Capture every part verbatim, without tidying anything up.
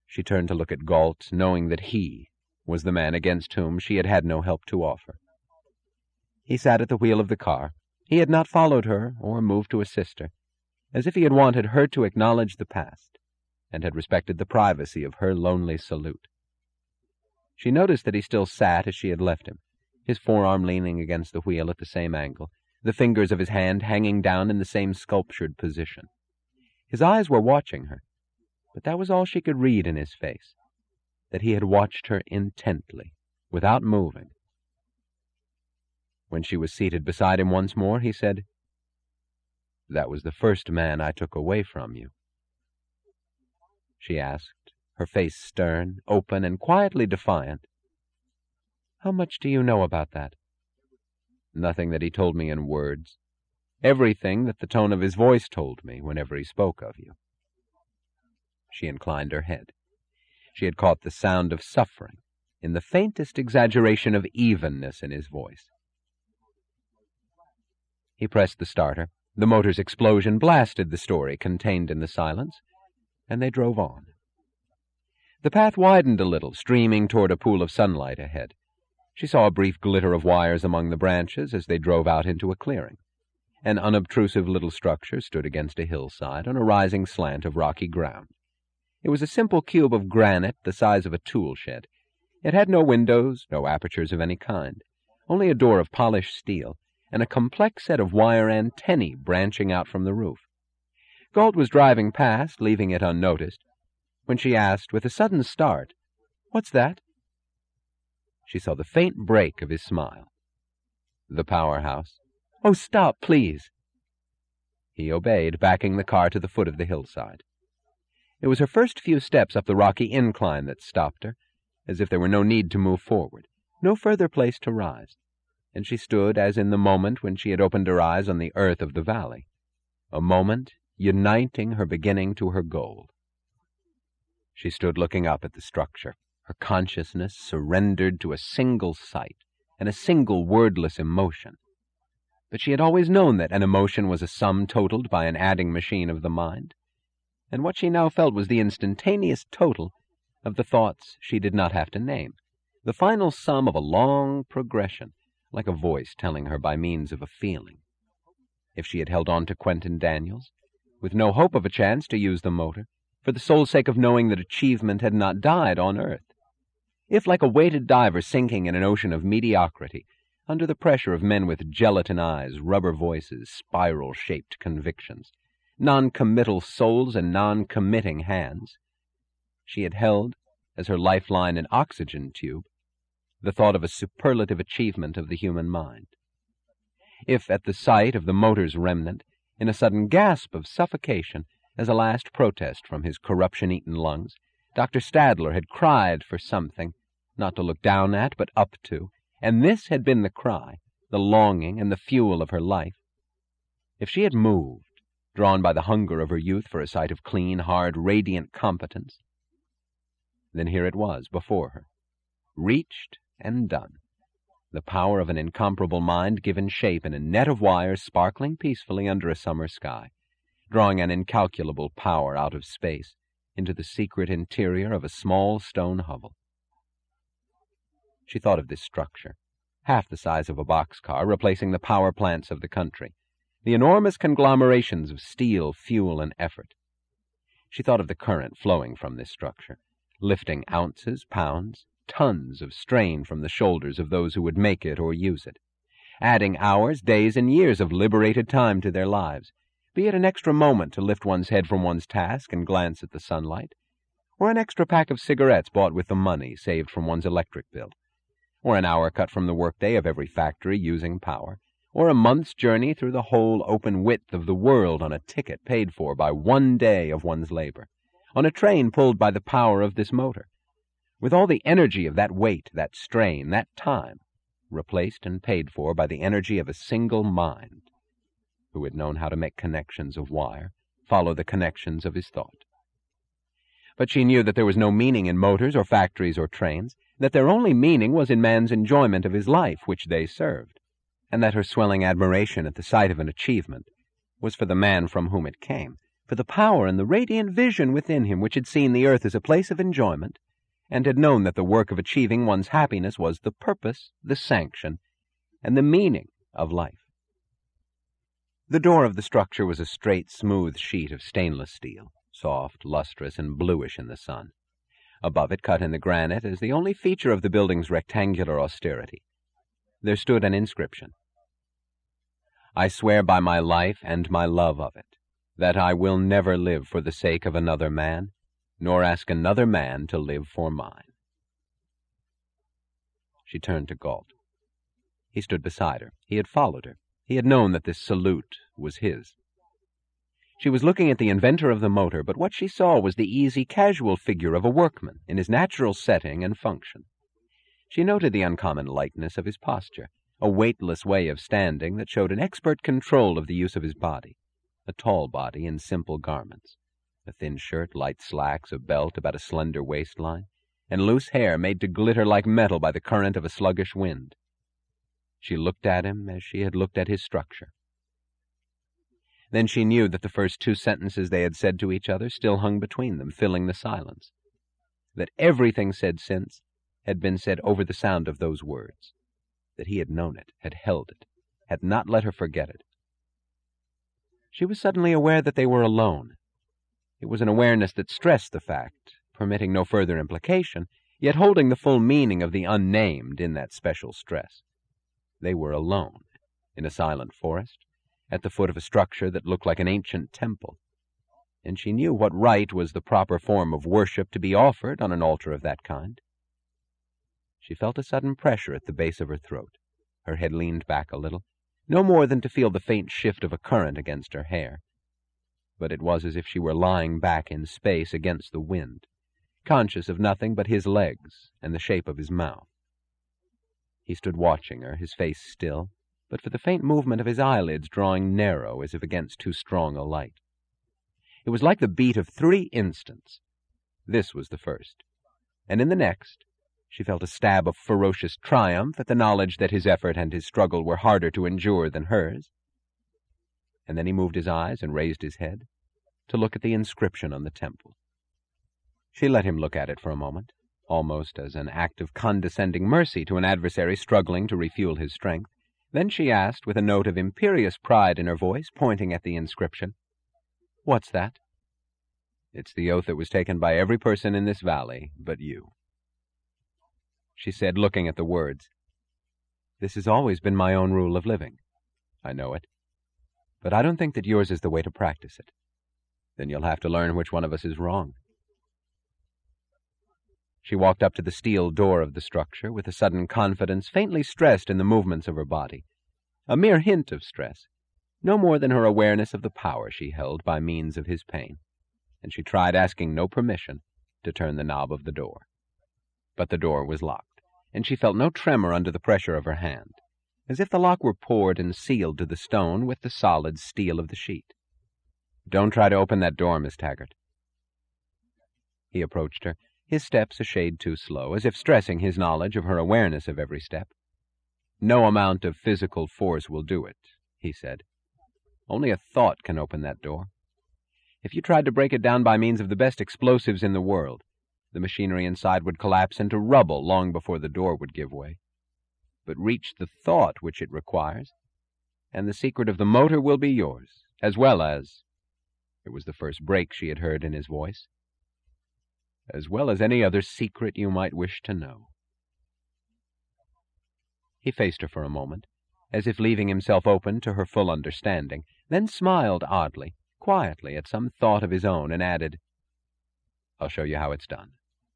She turned to look at Galt, knowing that he was the man against whom she had had no help to offer. He sat at the wheel of the car. He had not followed her or moved to assist her, as if he had wanted her to acknowledge the past, and had respected the privacy of her lonely salute. She noticed that he still sat as she had left him, his forearm leaning against the wheel at the same angle, the fingers of his hand hanging down in the same sculptured position. His eyes were watching her, but that was all she could read in his face, that he had watched her intently, without moving. When she was seated beside him once more, he said, "That was the first man I took away from you." She asked, her face stern, open, and quietly defiant, "How much do you know about that?" "Nothing that he told me in words. Everything that the tone of his voice told me whenever he spoke of you." She inclined her head. She had caught the sound of suffering in the faintest exaggeration of evenness in his voice. He pressed the starter. The motor's explosion blasted the story contained in the silence, and they drove on. The path widened a little, streaming toward a pool of sunlight ahead. She saw a brief glitter of wires among the branches as they drove out into a clearing. An unobtrusive little structure stood against a hillside on a rising slant of rocky ground. It was a simple cube of granite the size of a tool shed. It had no windows, no apertures of any kind, only a door of polished steel, and a complex set of wire antennae branching out from the roof. Galt was driving past, leaving it unnoticed, when she asked, with a sudden start, "What's that?" She saw the faint break of his smile. "The powerhouse." "Oh, stop, please." He obeyed, backing the car to the foot of the hillside. It was her first few steps up the rocky incline that stopped her, as if there were no need to move forward, no further place to rise, and she stood as in the moment when she had opened her eyes on the earth of the valley, a moment uniting her beginning to her goal. She stood looking up at the structure, her consciousness surrendered to a single sight and a single wordless emotion. But she had always known that an emotion was a sum totaled by an adding machine of the mind, and what she now felt was the instantaneous total of the thoughts she did not have to name, the final sum of a long progression, like a voice telling her by means of a feeling. If she had held on to Quentin Daniels, with no hope of a chance to use the motor, for the sole sake of knowing that achievement had not died on earth, if, like a weighted diver sinking in an ocean of mediocrity, under the pressure of men with gelatin eyes, rubber voices, spiral-shaped convictions, non-committal souls and non-committing hands, she had held, as her lifeline and oxygen tube, the thought of a superlative achievement of the human mind. If, at the sight of the motor's remnant, in a sudden gasp of suffocation, as a last protest from his corruption-eaten lungs, Doctor Stadler had cried for something, not to look down at, but up to, and this had been the cry, the longing and the fuel of her life, if she had moved, drawn by the hunger of her youth for a sight of clean, hard, radiant competence, then here it was before her, reached and done, the power of an incomparable mind given shape in a net of wires sparkling peacefully under a summer sky, drawing an incalculable power out of space into the secret interior of a small stone hovel. She thought of this structure, half the size of a boxcar, replacing the power plants of the country, the enormous conglomerations of steel, fuel, and effort. She thought of the current flowing from this structure, lifting ounces, pounds, tons of strain from the shoulders of those who would make it or use it, adding hours, days, and years of liberated time to their lives, be it an extra moment to lift one's head from one's task and glance at the sunlight, or an extra pack of cigarettes bought with the money saved from one's electric bill, or an hour cut from the workday of every factory using power, or a month's journey through the whole open width of the world on a ticket paid for by one day of one's labor, on a train pulled by the power of this motor, with all the energy of that weight, that strain, that time, replaced and paid for by the energy of a single mind, who had known how to make connections of wire, follow the connections of his thought. But she knew that there was no meaning in motors or factories or trains, that their only meaning was in man's enjoyment of his life, which they served, and that her swelling admiration at the sight of an achievement was for the man from whom it came, for the power and the radiant vision within him which had seen the earth as a place of enjoyment, and had known that the work of achieving one's happiness was the purpose, the sanction, and the meaning of life. The door of the structure was a straight, smooth sheet of stainless steel, soft, lustrous, and bluish in the sun. Above it, cut in the granite, as the only feature of the building's rectangular austerity, there stood an inscription. I swear by my life and my love of it, that I will never live for the sake of another man, nor ask another man to live for mine. She turned to Galt. He stood beside her. He had followed her. He had known that this salute was his. She was looking at the inventor of the motor, but what she saw was the easy, casual figure of a workman in his natural setting and function. She noted the uncommon lightness of his posture, a weightless way of standing that showed an expert control of the use of his body, a tall body in simple garments, a thin shirt, light slacks, a belt about a slender waistline, and loose hair made to glitter like metal by the current of a sluggish wind. She looked at him as she had looked at his structure. Then she knew that the first two sentences they had said to each other still hung between them, filling the silence, that everything said since had been said over the sound of those words, that he had known it, had held it, had not let her forget it. She was suddenly aware that they were alone. It was an awareness that stressed the fact, permitting no further implication, yet holding the full meaning of the unnamed in that special stress. They were alone, in a silent forest, at the foot of a structure that looked like an ancient temple, and she knew what rite was the proper form of worship to be offered on an altar of that kind. She felt a sudden pressure at the base of her throat. Her head leaned back a little, no more than to feel the faint shift of a current against her hair, but it was as if she were lying back in space against the wind, conscious of nothing but his legs and the shape of his mouth. He stood watching her, his face still, but for the faint movement of his eyelids drawing narrow as if against too strong a light. It was like the beat of three instants. This was the first, and in the next she felt a stab of ferocious triumph at the knowledge that his effort and his struggle were harder to endure than hers. And then he moved his eyes and raised his head to look at the inscription on the temple. She let him look at it for a moment, almost as an act of condescending mercy to an adversary struggling to refuel his strength. Then she asked, with a note of imperious pride in her voice, pointing at the inscription, "What's that?" "It's the oath that was taken by every person in this valley but you," she said, looking at the words. "This has always been my own rule of living." "I know it. But I don't think that yours is the way to practice it." "Then you'll have to learn which one of us is wrong." She walked up to the steel door of the structure with a sudden confidence faintly stressed in the movements of her body, a mere hint of stress, no more than her awareness of the power she held by means of his pain, and she tried, asking no permission, to turn the knob of the door. But the door was locked, and she felt no tremor under the pressure of her hand, as if the lock were poured and sealed to the stone with the solid steel of the sheet. "Don't try to open that door, Miss Taggart." He approached her, his steps a shade too slow, as if stressing his knowledge of her awareness of every step. "No amount of physical force will do it," he said. "Only a thought can open that door. If you tried to break it down by means of the best explosives in the world, the machinery inside would collapse into rubble long before the door would give way. But reach the thought which it requires, and the secret of the motor will be yours, as well as—" it was the first break she had heard in his voice, "as well as any other secret you might wish to know." He faced her for a moment, as if leaving himself open to her full understanding, then smiled oddly, quietly, at some thought of his own, and added, "I'll show you how it's done."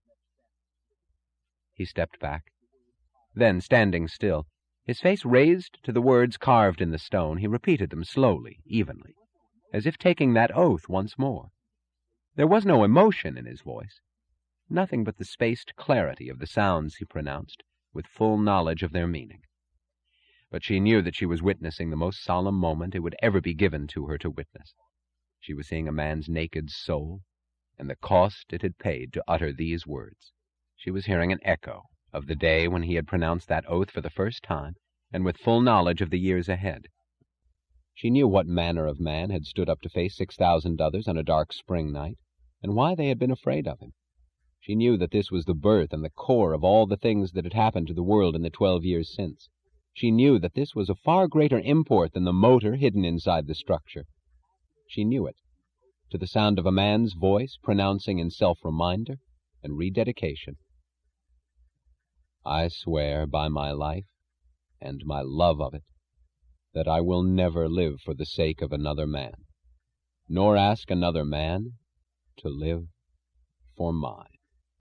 He stepped back. Then, standing still, his face raised to the words carved in the stone, he repeated them slowly, evenly, as if taking that oath once more. There was no emotion in his voice, nothing but the spaced clarity of the sounds he pronounced, with full knowledge of their meaning. But she knew that she was witnessing the most solemn moment it would ever be given to her to witness. She was seeing a man's naked soul, and the cost it had paid to utter these words. She was hearing an echo of the day when he had pronounced that oath for the first time, and with full knowledge of the years ahead. She knew what manner of man had stood up to face six thousand others on a dark spring night, and why they had been afraid of him. She knew that this was the birth and the core of all the things that had happened to the world in the twelve years since. She knew that this was of far greater import than the motor hidden inside the structure. She knew it, to the sound of a man's voice pronouncing in self-reminder and rededication, "I swear by my life and my love of it that I will never live for the sake of another man, nor ask another man to live for mine."